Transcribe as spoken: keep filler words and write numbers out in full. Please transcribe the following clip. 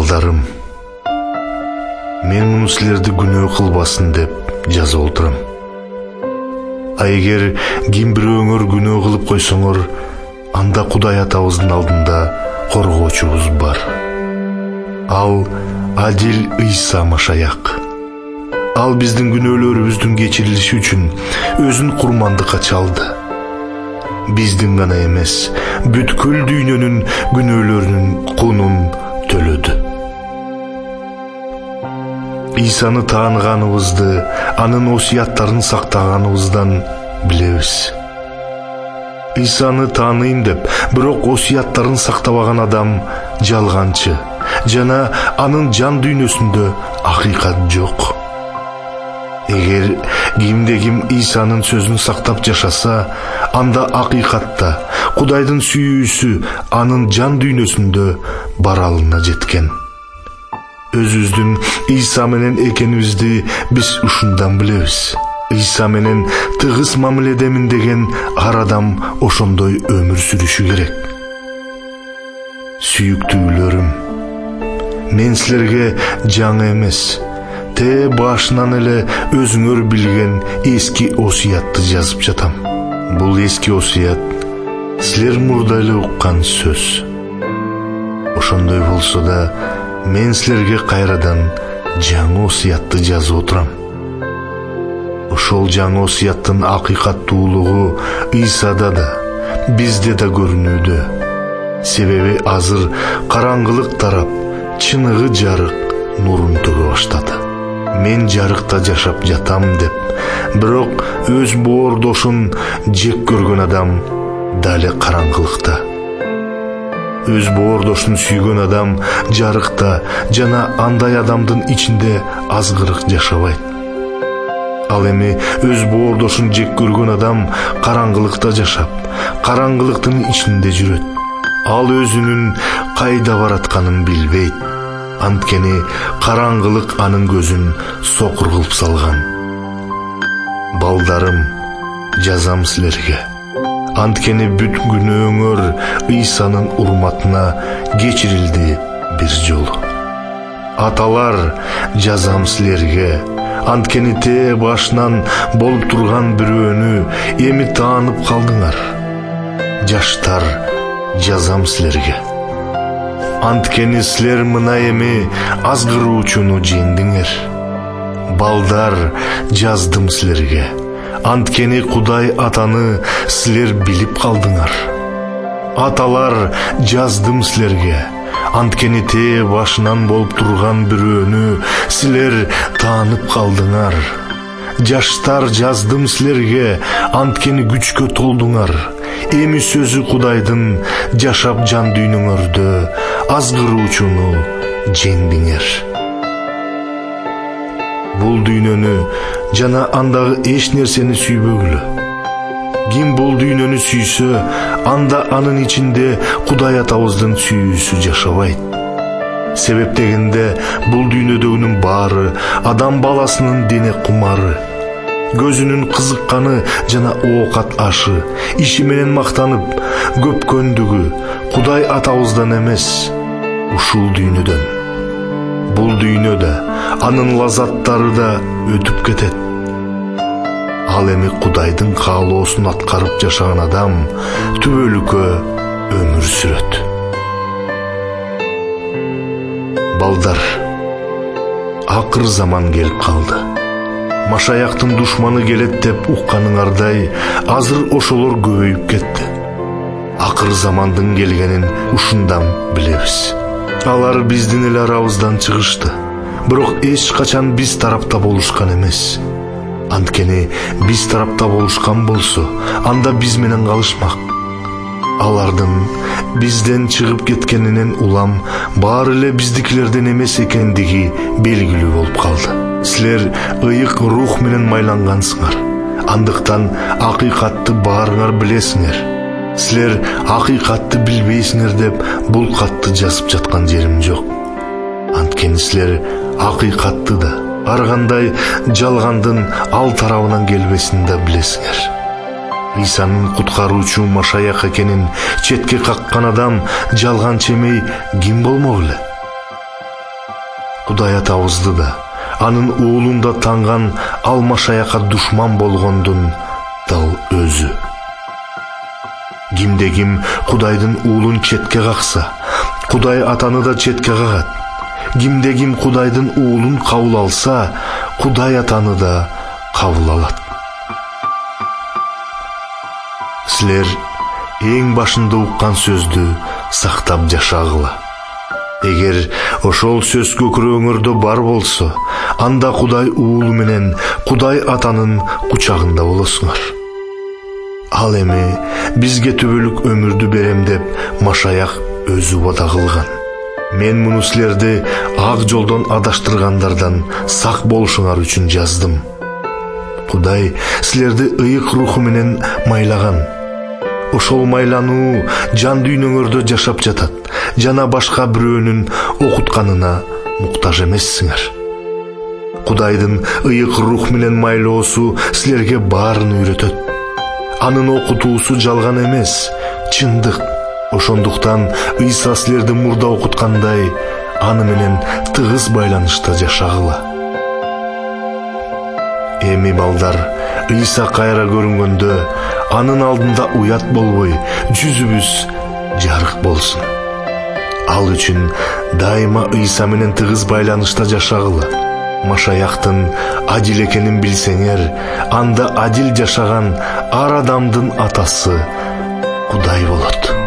Балдарым, мен муну силерди күнөө кылбасын деп жазып отурам. А эгер ким бирөөңөр күнөө кылып койсоңор, анда Кудай атабыздын алдында коргоочубуз бар. Ал Адил Ыйса Машаяк. Ал биздин күнөөлөрүбүздүн кечирилиши үчүн өзүн курмандыкка чалды. Биздин гана эмес, бүткүл дүйнөнүн күнөөлөрүнүн кунун төлөдү. Ыйсаны тааныганыбызды, анын осуяттарын сактаганыбыздан билебиз. Ыйсаны тааныйм деп, бирок осуяттарын сактабаган адам жалганчы, жана анын жан дүйнөсүндө акыйкат жок. Эгер кимде ким Ыйсанын сөзүн сактап жашаса, анда акыйкатта Кудайдын сүйүүсү анын жан дүйнөсүндө баралына жеткен. Өзүбүздүн Ыйса менен экенибизди биз ушундан билебиз. Ыйса менен тыгыз мамиледемин деген ар адам ошондой өмүр сүрүшү керек. Сүйүктүүлөрүм, мен силерге жаңы эмес, те башынан эле өзүңөр билген эски осуятты жазып жатам. Бул эски осуят силер мурда эле уккан сөз. Ошондой болсо да, мен силерге кайрадан жаңы осуятты жазып отурам. Ошол жаңы осуяттын акыйкаттуулугу Ыйсада да, бизде да көрүнүүдө. Себеби азыр караңгылык тарап, чыныгы жарык нурун төгө баштады. Мен жарыкта жашап жатам деп, бирок өз боордошун жек көргөн адам дали караңгылыкта. Өз боордошун сүйгөн адам жарыкта, жана андай адамдын ичинде азгырык жашабайт. Ал эми өз боордошун жек көргөн адам караңгылыкта жашап, караңгылыктын ичинде жүрөт. Ал өзүнүн кайда баратканын билбейт. Анткени караңгылык анын көзүн сокур кылып салган. Балдарым, жазам силерге. Анткени бүт күнөөңөр Ыйсанын урматына кечирилди бир жолу. Аталар, жазам силерге. Анткени те башынан болуп турган бирөөнү эми таанып калдыңар. Жаштар, жазам силерге. Анткени силер мына эми азгыруучуну жеңдиңер. Балдар, жаздым силерге. Анткени Кудай атаны силер билип калдыңар. Аталар, жаздым силерге. Анткени те башынан болуп турган бирөөнү силер таанып калдыңар. Жаштар, жаздым силерге. Анткени күчкө толдуңар. Эми сөзү Кудайдын жашап жан дүйнөңөрдө азгыруучуну жеңдиңер. Бул дүйнөнү жана андагы эч нерсени сүйбөгүлө. Ким бул дүйнөнү сүйсө, анда анын ичинде Кудай атабыздын сүйүүсү жашабайт. Себеп дегенде бул дүйнөдөгүнүн баары адам баласынын дене кумары, көзүнүн кызыкканы жана оокат ашы, иши менен мактанып, көпкөндүгү Кудай атабыздан эмес, ушул дүйнөдөн. Бул дүйнөдө анын лазаттары да өтүп кетет. Ал эми Кудайдын каалоосун аткарып жашаган адам түбөлүккө өмүр сүрөт. Балдар, акыр заман келип калды. Машаяктын душманы келет деп укканыңардай, азыр ошолор көбөйүп кетти. Акыр замандын келгенин ушундан билебиз. Алар биздин эле арабыздан чыгышты, бирок эч качан биз тарапта болушкан эмес. Анткени биз тарапта болушкан болсо, анда биз менен калышмак. Алардын бизден чыгып кеткенинен улам баары эле биздикилерден эмес экендиги белгилүү болуп калды. Силер ыйык рух менен майлангансыңар. Андыктан акыйкатты баарыңар билесиңер. Силер акыйкатты билбейсиңер деп бул катты жазып жаткан жерим жок. Анткени силер акыйкатты да, ар кандай жалгандын ал тарабынан келбесин да билесиңер. Ыйсанын куткаруучу Машаяк экенин четке каккан адам жалганчы эмей ким болмок эле? Кудай атабызды да, анын уулун да танган ал Машаякка душман болгондун дал өзү. Кимде ким Кудайдын уулун четке какса, Кудай атаны да четке кагат. Кимде ким Кудайдын уулун кабыл алса, Кудай атаны да кабыл алат. Силер эң башында уккан сөздү сактап жашагыла. Эгер ошол сөз көкүрөгүңөрдө бар болсо, анда Кудай уулу менен Кудай атанын кучагында болосуңар. Ал эми бизге түбөлүк өмүрдү берем деп Машаяк өзү вада кылган. Мен муну силерди ак жолдон адаштыргандардан сак болушуңар үчүн жаздым. Кудай силерди ыйык руху менен майлаган. Ошол майлануу жан дүйнөңөрдө жашап жатат, жана башка бирөөнүн окутканына муктаж эмессиңер. Кудайдын ыйык рух менен майлоосу силерге баарын үйрөтөт. Анын окутуусу жалган эмес, чындык. Ошондуктан Ыйса силерди мурда окуткандай, аны менен тыгыз байланышта жашагыла. Эми балдар, Ыйса кайра көрүнгөндө анын алдында уят болбой, жүзүбүз жарык болсун. Ал үчүн дайыма Ыйса менен тыгыз байланышта жашагыла. Машаяктын адил экенин билсеңер, анда адил жашаган ар адамдын атасы Кудай болот.